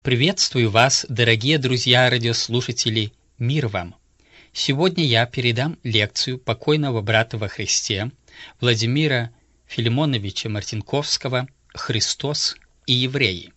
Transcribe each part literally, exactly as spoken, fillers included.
Приветствую вас, дорогие друзья-радиослушатели, мир вам! Сегодня я передам лекцию покойного брата во Христе Владимира Филимоновича Мартинковского «Христос и евреи».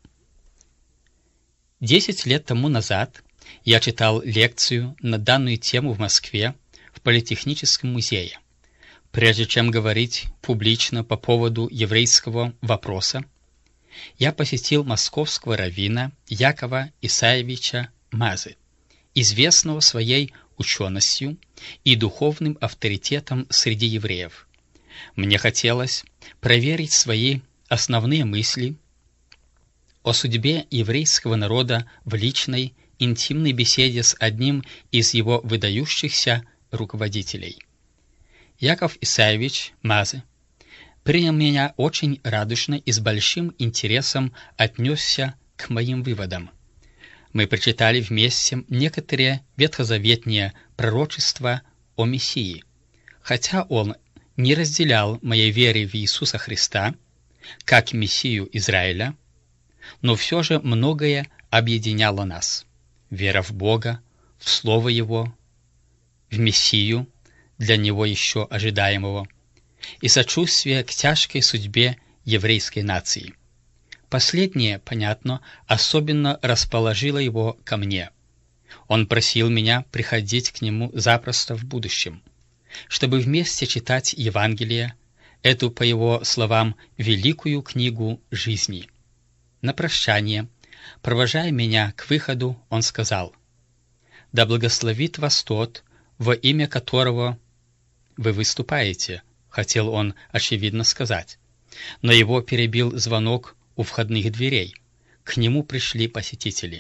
Десять лет тому назад я читал лекцию на данную тему в Москве в Политехническом музее. Прежде чем говорить публично по поводу еврейского вопроса, я посетил московского раввина Якова Исаевича Мазы, известного своей ученостью и духовным авторитетом среди евреев. Мне хотелось проверить свои основные мысли о судьбе еврейского народа в личной, интимной беседе с одним из его выдающихся руководителей. Яков Исаевич Мазы принял меня очень радушно и с большим интересом отнесся к моим выводам. Мы прочитали вместе некоторые ветхозаветные пророчества о Мессии. Хотя он не разделял моей веры в Иисуса Христа, как Мессию Израиля, но все же многое объединяло нас. Вера в Бога, в Слово Его, в Мессию, для Него еще ожидаемого, и сочувствие к тяжкой судьбе еврейской нации. Последнее, понятно, особенно расположило его ко мне. Он просил меня приходить к нему запросто в будущем, чтобы вместе читать Евангелие, эту, по его словам, великую книгу жизни. На прощание, провожая меня к выходу, он сказал: «Да благословит вас тот, во имя которого вы выступаете», хотел он, очевидно, сказать. Но его перебил звонок у входных дверей. К нему пришли посетители.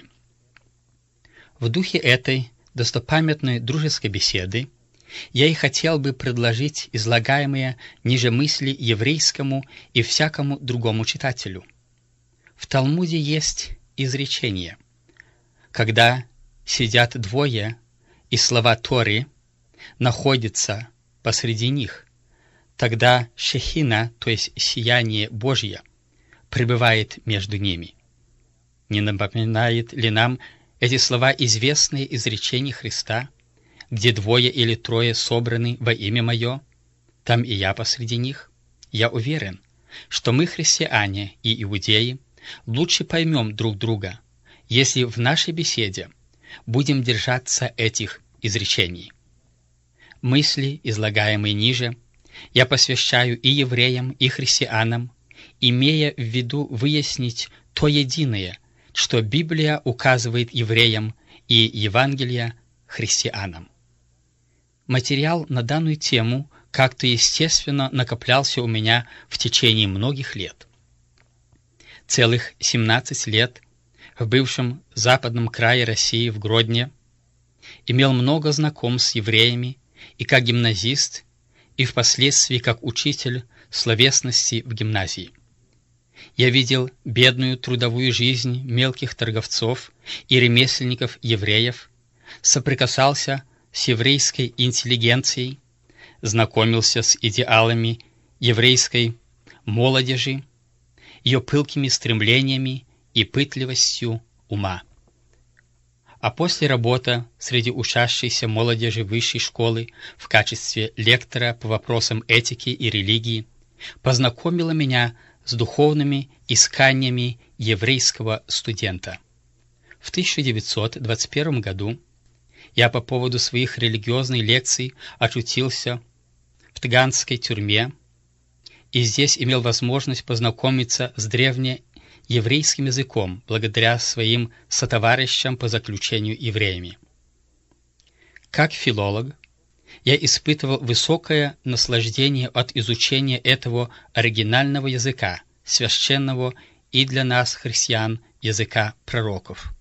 В духе этой достопамятной дружеской беседы я и хотел бы предложить излагаемые ниже мысли еврейскому и всякому другому читателю. В Талмуде есть изречение: когда сидят двое, и слова Торы находятся посреди них, тогда шехина, то есть сияние Божье, пребывает между ними. Не напоминает ли нам эти слова известные изречения Христа, где двое или трое собраны во имя Мое, там и Я посреди них? Я уверен, что мы, христиане и иудеи, лучше поймем друг друга, если в нашей беседе будем держаться этих изречений. Мысли, излагаемые ниже, я посвящаю и евреям, и христианам, имея в виду выяснить то единое, что Библия указывает евреям и Евангелие христианам. Материал на данную тему как-то естественно накоплялся у меня в течение многих лет. Целых семнадцать лет в бывшем западном крае России в Гродне имел много знакомств с евреями и как гимназист, и впоследствии как учитель словесности в гимназии. Я видел бедную трудовую жизнь мелких торговцов и ремесленников-евреев, соприкасался с еврейской интеллигенцией, знакомился с идеалами еврейской молодежи, ее пылкими стремлениями и пытливостью ума. А после работы среди учащейся молодежи высшей школы в качестве лектора по вопросам этики и религии познакомила меня с духовными исканиями еврейского студента. В тысяча девятьсот двадцать первом году я по поводу своих религиозных лекций очутился в Таганской тюрьме и здесь имел возможность познакомиться с древне еврейским языком, благодаря своим сотоварищам по заключению евреями. Как филолог, я испытывал высокое наслаждение от изучения этого оригинального языка, священного и для нас, христиан, языка пророков.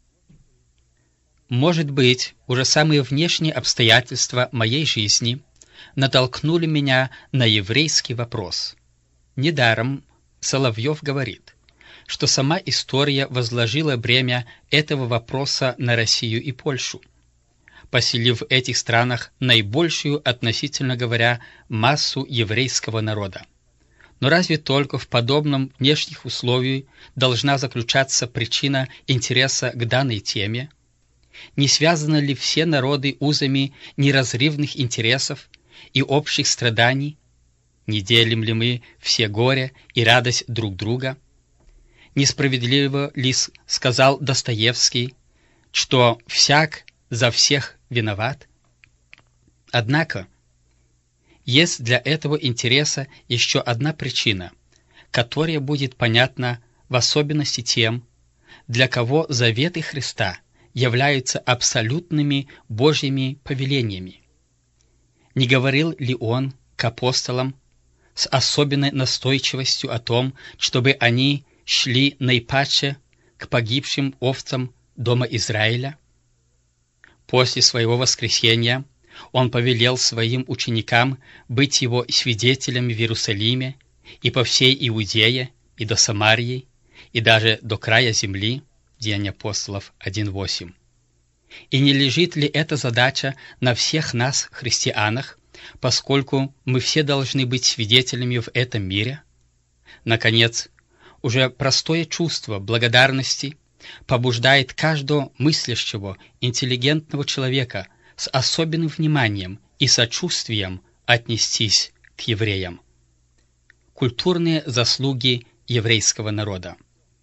Может быть, уже самые внешние обстоятельства моей жизни натолкнули меня на еврейский вопрос. Недаром Соловьев говорит, что сама история возложила бремя этого вопроса на Россию и Польшу, поселив в этих странах наибольшую, относительно говоря, массу еврейского народа. Но разве только в подобном внешних условиях должна заключаться причина интереса к данной теме? Не связаны ли все народы узами неразрывных интересов и общих страданий? Не делим ли мы все горе и радость друг друга? Несправедливо ли сказал Достоевский, что всяк за всех виноват? Однако, есть для этого интереса еще одна причина, которая будет понятна в особенности тем, для кого заветы Христа являются абсолютными Божьими повелениями. Не говорил ли Он к апостолам с особенной настойчивостью о том, чтобы они шли наипаче к погибшим овцам дома Израиля? После своего воскресения Он повелел своим ученикам быть Его свидетелями в Иерусалиме и по всей Иудее, и до Самарии, и даже до края земли, Деяния апостолов один восемь. И не лежит ли эта задача на всех нас, христианах, поскольку мы все должны быть свидетелями в этом мире? Наконец, уже простое чувство благодарности побуждает каждого мыслящего, интеллигентного человека с особенным вниманием и сочувствием отнестись к евреям. Культурные заслуги еврейского народа.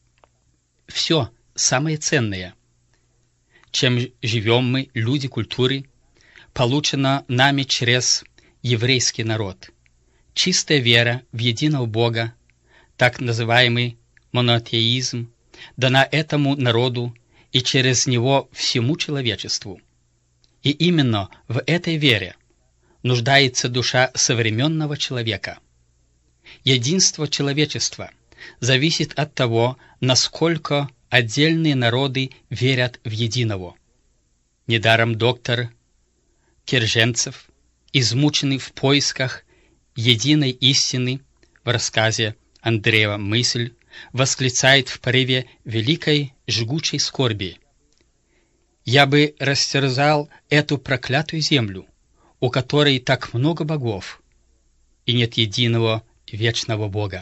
Все самое ценное, чем живем мы, люди культуры, получено нами через еврейский народ. Чистая вера в единого Бога, так называемый монотеизм, дана этому народу и через него всему человечеству. И именно в этой вере нуждается душа современного человека. Единство человечества зависит от того, насколько отдельные народы верят в единого. Недаром доктор Керженцев, измученный в поисках единой истины, в рассказе Андреева «Мысль», восклицает в порыве великой жгучей скорби: «Я бы растерзал эту проклятую землю, у которой так много богов, и нет единого вечного Бога».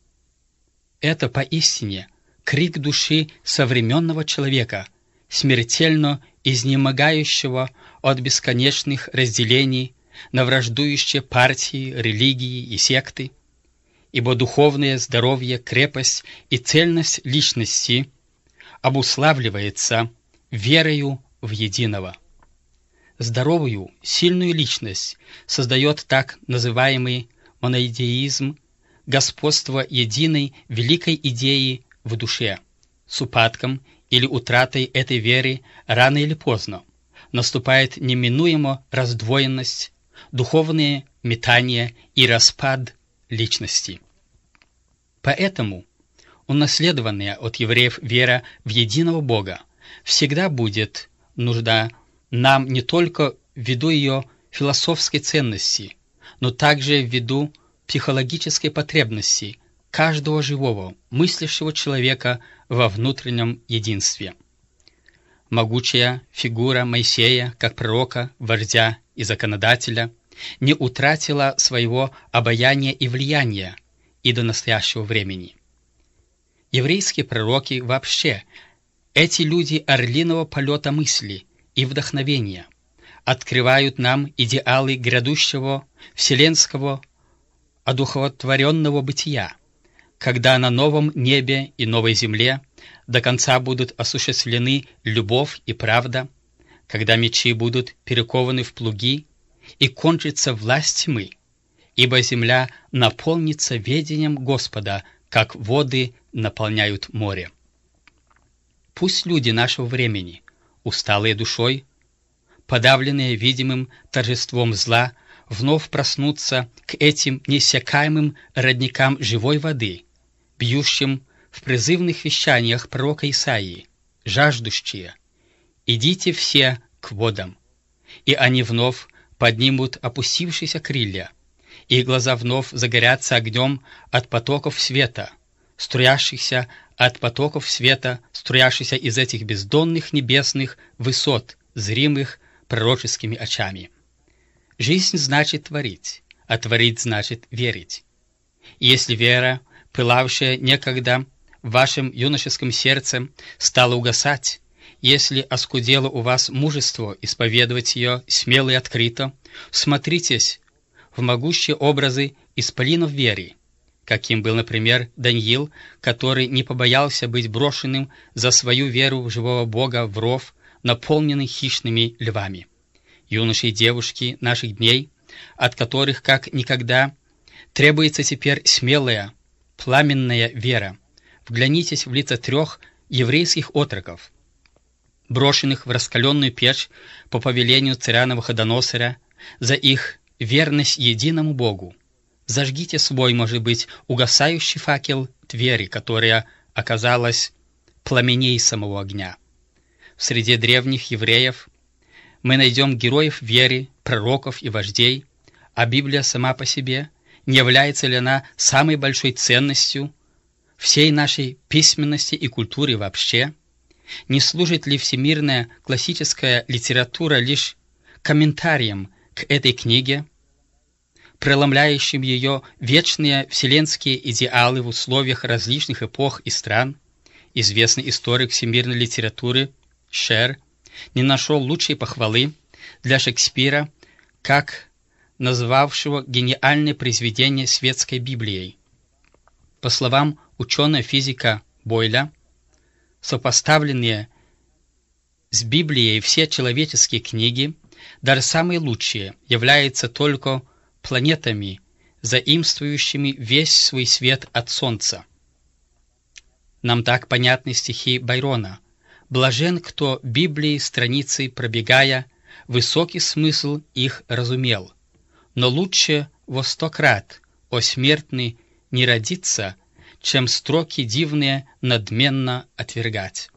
Это поистине крик души современного человека, смертельно изнемогающего от бесконечных разделений на враждующие партии, религии и секты, ибо духовное здоровье, крепость и цельность личности обуславливается верою в единого. Здоровую, сильную личность создает так называемый моноидеизм, господство единой великой идеи в душе. С упадком или утратой этой веры рано или поздно наступает неминуемо раздвоенность, духовные метания и распад личности. Поэтому унаследованная от евреев вера в единого Бога всегда будет нужна нам не только ввиду ее философской ценности, но также ввиду психологической потребности каждого живого, мыслящего человека во внутреннем единстве. Могучая фигура Моисея, как пророка, вождя и законодателя, не утратила своего обаяния и влияния и до настоящего времени. Еврейские пророки вообще, эти люди орлиного полета мысли и вдохновения, открывают нам идеалы грядущего вселенского одухотворенного бытия, когда на новом небе и новой земле до конца будут осуществлены любовь и правда, когда мечи будут перекованы в плуги и кончится власть тьмы, ибо земля наполнится ведением Господа, как воды наполняют море. Пусть люди нашего времени, усталые душой, подавленные видимым торжеством зла, вновь проснутся к этим неиссякаемым родникам живой воды, бьющим в призывных вещаниях пророка Исаии, жаждущие: «Идите все к водам», и они вновь поднимут опустившиеся крылья, и глаза вновь загорятся огнем от потоков света, струящихся от потоков света, струящихся из этих бездонных небесных высот, зримых пророческими очами. Жизнь значит творить, а творить значит верить. Если вера, пылавшая некогда в вашем юношеском сердце, стала угасать, если оскудело у вас мужество исповедовать ее смело и открыто, смотритесь в могущие образы исполинов веры, каким был, например, Даниил, который не побоялся быть брошенным за свою веру в живого Бога в ров, наполненный хищными львами. Юноши и девушки наших дней, от которых как никогда требуется теперь смелая, пламенная вера, вглянитесь в лица трех еврейских отроков, брошенных в раскаленную печь по повелению царя Навуходоносора за их верность единому Богу. Зажгите свой, может быть, угасающий факел веры, которая оказалась пламеней самого огня. В среде древних евреев мы найдем героев веры, пророков и вождей, а Библия сама по себе, не является ли она самой большой ценностью всей нашей письменности и культуры вообще? Не служит ли всемирная классическая литература лишь комментарием к этой книге, преломляющим ее вечные вселенские идеалы в условиях различных эпох и стран? Известный историк всемирной литературы Шер не нашел лучшей похвалы для Шекспира, как назвавшего гениальное произведение светской Библией. По словам ученого-физика Бойля, сопоставленные с Библией все человеческие книги, даже самые лучшие, являются только планетами, заимствующими весь свой свет от Солнца. Нам так понятны стихи Байрона: «Блажен, кто Библии страницы пробегая, высокий смысл их разумел. Но лучше во сто крат, о смертный, не родиться, чем строки дивные надменно отвергать».